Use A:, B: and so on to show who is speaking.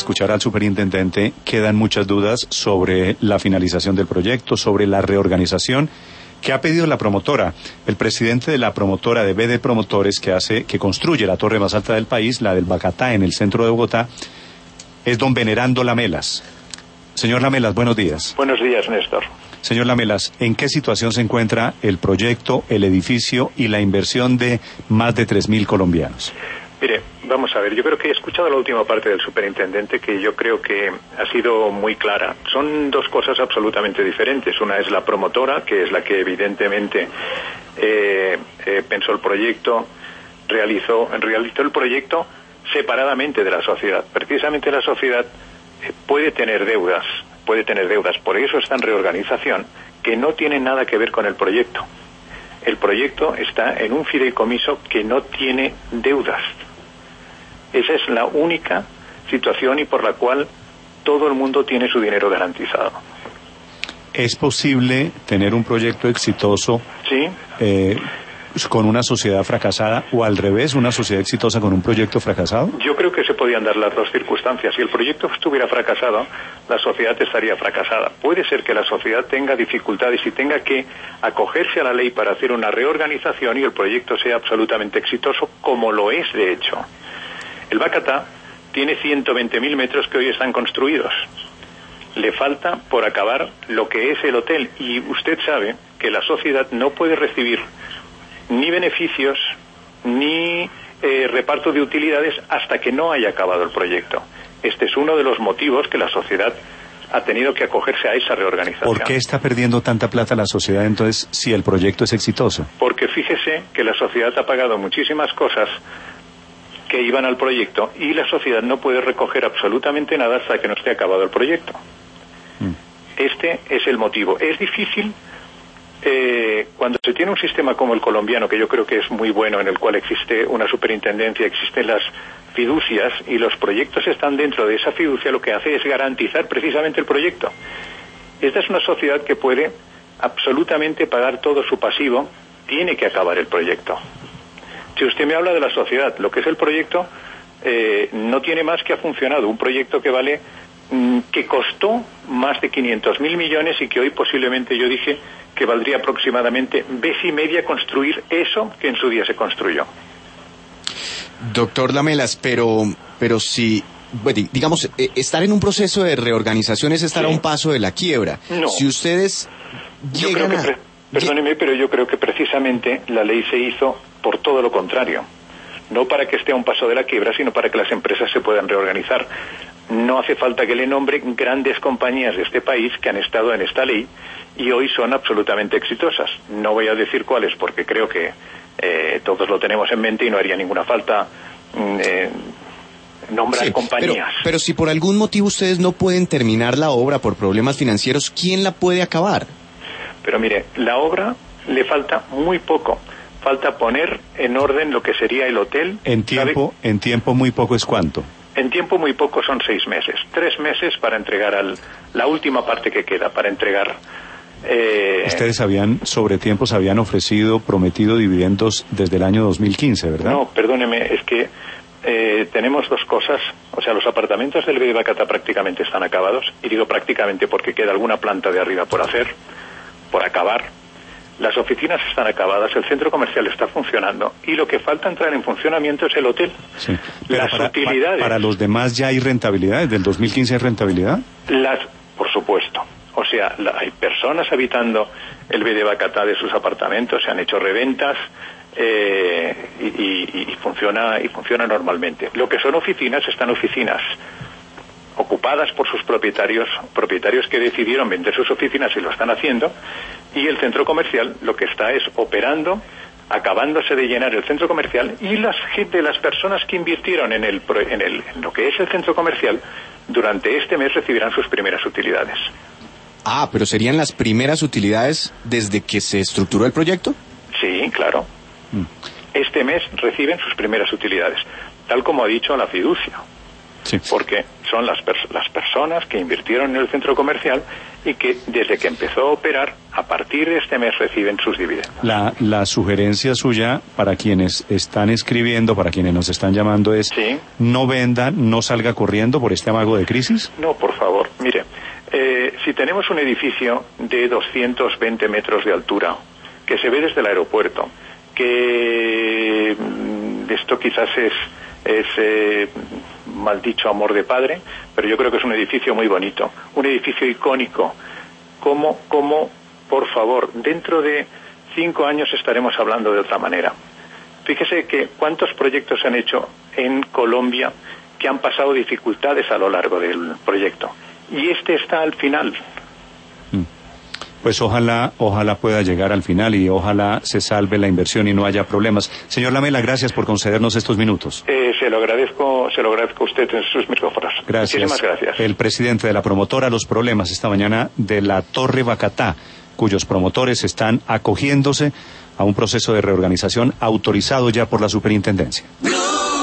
A: escuchar al superintendente, quedan muchas dudas sobre la finalización del proyecto, sobre la reorganización que ha pedido la promotora. El presidente de la promotora de BD Promotores, que construye la torre más alta del país, la del Bacatá, en el centro de Bogotá, es don Venerando Lamelas. Señor Lamelas, buenos días.
B: Buenos días, Néstor.
A: Señor Lamelas, ¿en qué situación se encuentra el proyecto, el edificio y la inversión de más de 3.000 colombianos?
B: Mire, vamos a ver, yo creo que he escuchado la última parte del superintendente, que yo creo que ha sido muy clara. Son dos cosas absolutamente diferentes. Una es la promotora, que es la que evidentemente pensó el proyecto, realizó el proyecto separadamente de la sociedad. Precisamente la sociedad puede tener deudas, por eso está en reorganización, que no tiene nada que ver con el proyecto. El proyecto está en un fideicomiso que no tiene deudas. Esa es la única situación y por la cual todo el mundo tiene su dinero garantizado.
A: ¿Es posible tener un proyecto exitoso
B: sí,
A: con una sociedad fracasada o al revés, una sociedad exitosa con un proyecto fracasado?
B: Yo creo que se podían dar las dos circunstancias. Si el proyecto estuviera fracasado, la sociedad estaría fracasada. Puede ser que la sociedad tenga dificultades y tenga que acogerse a la ley para hacer una reorganización y el proyecto sea absolutamente exitoso, como lo es de hecho. El Bacatá tiene 120.000 metros que hoy están construidos. Le falta por acabar lo que es el hotel y usted sabe que la sociedad no puede recibir ni beneficios ni reparto de utilidades hasta que no haya acabado el proyecto. Este es uno de los motivos que la sociedad ha tenido que acogerse a esa reorganización.
A: ¿Por qué está perdiendo tanta plata la sociedad entonces si el proyecto es exitoso?
B: Porque fíjese que la sociedad ha pagado muchísimas cosas que iban al proyecto y la sociedad no puede recoger absolutamente nada hasta que no esté acabado el proyecto. Este es el motivo. Es difícil cuando se tiene un sistema como el colombiano, que yo creo que es muy bueno, en el cual existe una superintendencia, existen las fiducias y los proyectos están dentro de esa fiducia, lo que hace es garantizar precisamente el proyecto. Esta es una sociedad que puede absolutamente pagar todo su pasivo, tiene que acabar el proyecto. Si usted me habla de la sociedad, lo que es el proyecto no tiene más que ha funcionado. Un proyecto que vale, que costó más de 500.000 millones y que hoy posiblemente yo dije que valdría aproximadamente vez y media construir eso que en su día se construyó.
C: Doctor Lamelas, pero si, bueno, digamos, estar en un proceso de reorganización es estar a un paso de la quiebra.
B: No.
C: Si ustedes llegan
B: Perdóneme, pero yo creo que precisamente la ley se hizo por todo lo contrario. No para que esté a un paso de la quiebra, sino para que las empresas se puedan reorganizar. No hace falta que le nombre grandes compañías de este país que han estado en esta ley y hoy son absolutamente exitosas. No voy a decir cuáles porque creo que todos lo tenemos en mente y no haría ninguna falta nombrar compañías.
C: Pero si por algún motivo ustedes no pueden terminar la obra por problemas financieros, ¿quién la puede acabar?
B: Pero mire, la obra le falta muy poco. Falta poner en orden lo que sería el hotel.
A: En tiempo muy poco es ¿cuánto?
B: En tiempo muy poco son 6 meses. 3 meses para entregar la última parte que queda, para entregar...
A: Ustedes sobre tiempos habían prometido dividendos desde el año 2015, ¿verdad?
B: No, perdóneme, es que tenemos dos cosas. O sea, los apartamentos del BD Bacatá prácticamente están acabados. Y digo prácticamente porque queda alguna planta de arriba por hacer, por acabar. Las oficinas están acabadas, el centro comercial está funcionando y lo que falta entrar en funcionamiento es el hotel.
A: Sí. Pero
B: las utilidades...
A: para los demás ya hay rentabilidad, ¿desde el 2015 hay rentabilidad?
B: Por supuesto. O sea, hay personas habitando el BD Bacatá de sus apartamentos, se han hecho reventas y funciona normalmente. Lo que son oficinas, están oficinas ocupadas por sus propietarios que decidieron vender sus oficinas y lo están haciendo, y el centro comercial lo que está es operando, acabándose de llenar el centro comercial, y las personas que invirtieron en lo que es el centro comercial durante este mes recibirán sus primeras utilidades.
C: Ah, pero ¿serían las primeras utilidades desde que se estructuró el proyecto?
B: Sí, claro. Este mes reciben sus primeras utilidades, tal como ha dicho la fiducia.
A: Sí.
B: Porque son las personas que invirtieron en el centro comercial y que desde que empezó a operar, a partir de este mes reciben sus dividendos.
A: La sugerencia suya para quienes están escribiendo, para quienes nos están llamando es
B: ¿Sí?
A: no venda, no salga corriendo por este amago de crisis.
B: No, por favor, mire, si tenemos un edificio de 220 metros de altura, que se ve desde el aeropuerto, que esto quizás es mal dicho amor de padre, pero yo creo que es un edificio muy bonito, un edificio icónico. ¿Cómo, por favor, dentro de 5 años estaremos hablando de otra manera? Fíjese que cuántos proyectos se han hecho en Colombia que han pasado dificultades a lo largo del proyecto. Y este está al final.
A: Pues ojalá pueda llegar al final y ojalá se salve la inversión y no haya problemas. Señor Lamela, gracias por concedernos estos minutos.
B: Se lo agradezco a usted en sus micrófonos.
A: Gracias.
B: Muchísimas gracias.
A: El presidente de la promotora Los Problemas esta mañana de la Torre Bacatá, cuyos promotores están acogiéndose a un proceso de reorganización autorizado ya por la superintendencia.